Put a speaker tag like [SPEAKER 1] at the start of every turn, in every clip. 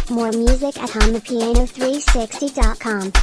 [SPEAKER 1] More music at HumThePiano360.com.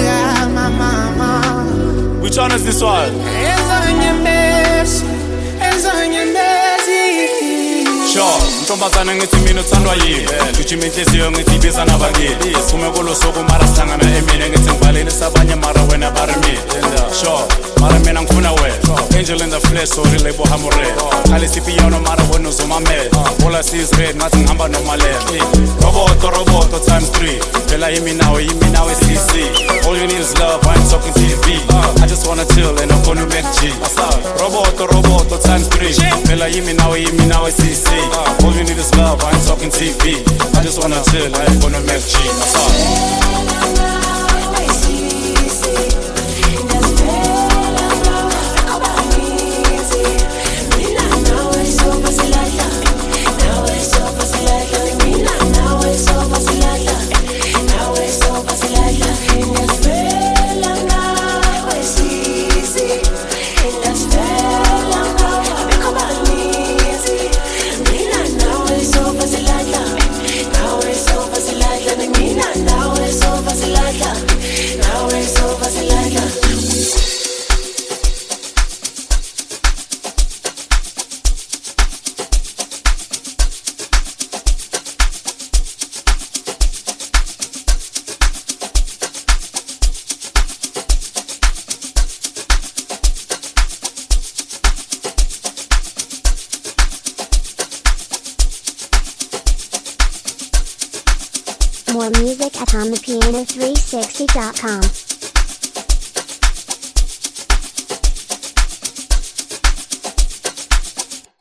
[SPEAKER 2] Which one is this one?
[SPEAKER 1] Sure, ntombazana ngithi mina uthandwa yini Gijima inhliziyo ngithi ibiza nabangili Sume kulo soko mara sihlangana emini ngithi ngivaleni sabanye mara wena bari mina Sure, mara mina ngifuna wena Angel in the flesh, sorry label hamure Khali sipiyano mara wena uzomamela All I see is red, ngathi ngihamba nomalela Roboto times 3 Phela yimi nawe CC All you need is love, I ain't talking TV I just wanna chill and I'm gonna make G Roboto times 3 Phela yimi nawe CC All you need is love, I ain't talking TV I just wanna chill and I'm gonna make G
[SPEAKER 2] More music at OnThePiano360.com.